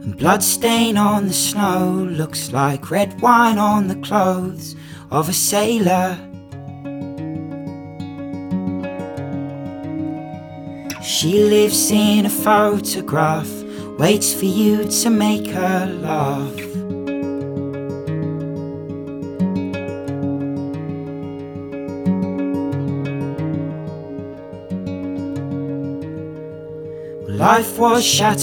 And blood stain on the snow looks like red wine on the clothes of a sailor. She lives in a photograph, waits for you to make her laugh. Life was shattered.